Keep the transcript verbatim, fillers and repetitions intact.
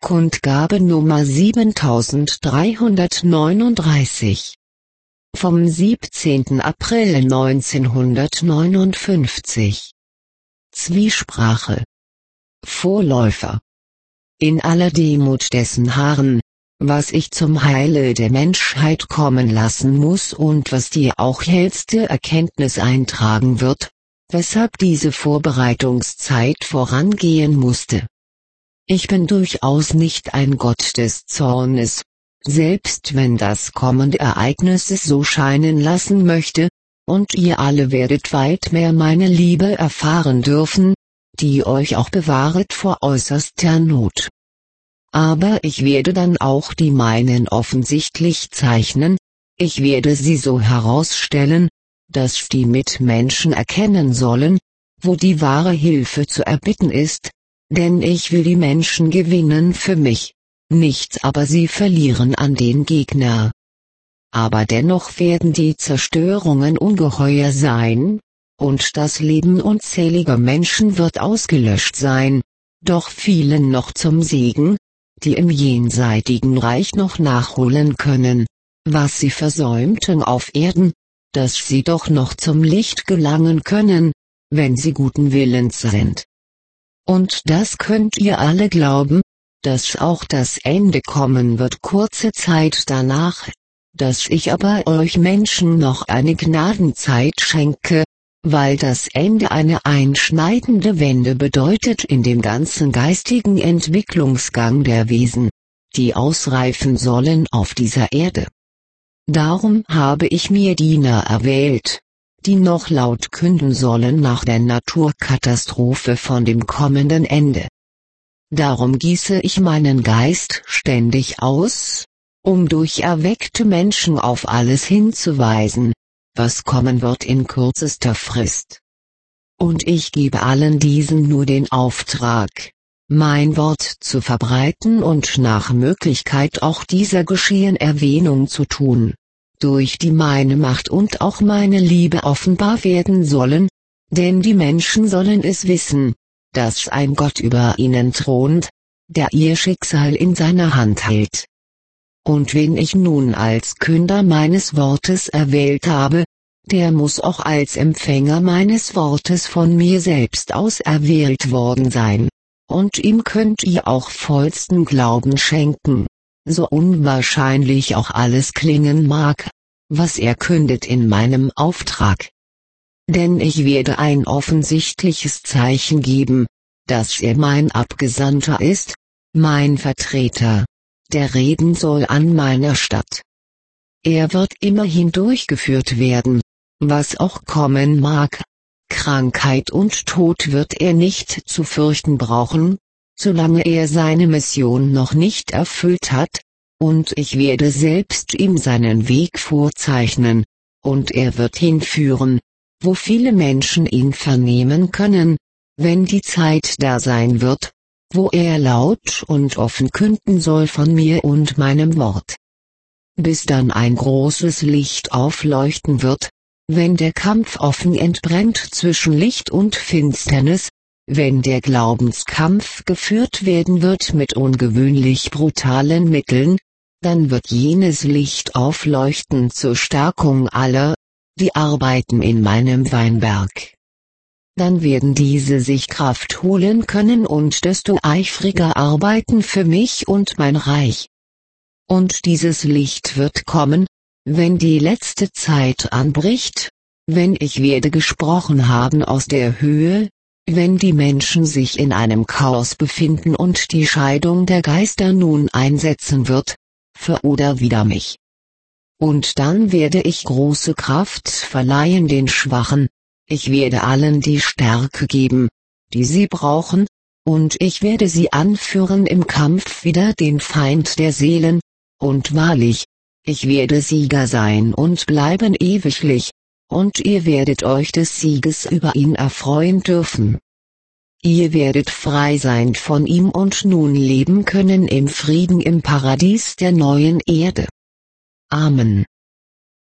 Kundgabe Nummer siebentausenddreihundertneununddreißig. Vom siebzehnten April neunzehnhundertneunundfünfzig. Zwiesprache. Vorläufer. In aller Demut dessen harren, was ich zum Heile der Menschheit kommen lassen muss und was die auch hellste Erkenntnis eintragen wird, weshalb diese Vorbereitungszeit vorangehen musste. Ich bin durchaus nicht ein Gott des Zornes, selbst wenn das kommende Ereignis es so scheinen lassen möchte, und ihr alle werdet weit mehr meine Liebe erfahren dürfen, die euch auch bewahret vor äußerster Not. Aber ich werde dann auch die meinen offensichtlich zeichnen, ich werde sie so herausstellen, dass die Mitmenschen erkennen sollen, wo die wahre Hilfe zu erbitten ist, denn ich will die Menschen gewinnen für mich, nichts aber sie verlieren an den Gegner. Aber dennoch werden die Zerstörungen ungeheuer sein, und das Leben unzähliger Menschen wird ausgelöscht sein, doch vielen noch zum Segen, die im jenseitigen Reich noch nachholen können, was sie versäumten auf Erden, dass sie doch noch zum Licht gelangen können, wenn sie guten Willens sind. Und das könnt ihr alle glauben, dass auch das Ende kommen wird kurze Zeit danach, dass ich aber euch Menschen noch eine Gnadenzeit schenke, weil das Ende eine einschneidende Wende bedeutet in dem ganzen geistigen Entwicklungsgang der Wesen, die ausreifen sollen auf dieser Erde. Darum habe ich mir Diener erwählt, die noch laut künden sollen nach der Naturkatastrophe von dem kommenden Ende. Darum gieße ich meinen Geist ständig aus, um durch erweckte Menschen auf alles hinzuweisen, was kommen wird in kürzester Frist. Und ich gebe allen diesen nur den Auftrag, mein Wort zu verbreiten und nach Möglichkeit auch dieser Geschehen Erwähnung zu tun, durch die meine Macht und auch meine Liebe offenbar werden sollen, denn die Menschen sollen es wissen, dass ein Gott über ihnen thront, der ihr Schicksal in seiner Hand hält. Und wen ich nun als Künder meines Wortes erwählt habe, der muss auch als Empfänger meines Wortes von mir selbst auserwählt worden sein, und ihm könnt ihr auch vollsten Glauben schenken, so unwahrscheinlich auch alles klingen mag, was er kündet in meinem Auftrag. Denn ich werde ein offensichtliches Zeichen geben, dass er mein Abgesandter ist, mein Vertreter, der reden soll an meiner Statt. Er wird immerhin durchgeführt werden, was auch kommen mag. Krankheit und Tod wird er nicht zu fürchten brauchen, solange er seine Mission noch nicht erfüllt hat, und ich werde selbst ihm seinen Weg vorzeichnen, und er wird hinführen, wo viele Menschen ihn vernehmen können, wenn die Zeit da sein wird, wo er laut und offen künden soll von mir und meinem Wort. Bis dann ein großes Licht aufleuchten wird, wenn der Kampf offen entbrennt zwischen Licht und Finsternis, wenn der Glaubenskampf geführt werden wird mit ungewöhnlich brutalen Mitteln, dann wird jenes Licht aufleuchten zur Stärkung aller, die arbeiten in meinem Weinberg. Dann werden diese sich Kraft holen können und desto eifriger arbeiten für mich und mein Reich. Und dieses Licht wird kommen, wenn die letzte Zeit anbricht, wenn ich werde gesprochen haben aus der Höhe, wenn die Menschen sich in einem Chaos befinden und die Scheidung der Geister nun einsetzen wird, für oder wider mich. Und dann werde ich große Kraft verleihen den Schwachen, ich werde allen die Stärke geben, die sie brauchen, und ich werde sie anführen im Kampf wider den Feind der Seelen, und wahrlich, ich werde Sieger sein und bleiben ewiglich, und ihr werdet euch des Sieges über ihn erfreuen dürfen. Ihr werdet frei sein von ihm und nun leben können im Frieden im Paradies der neuen Erde. Amen.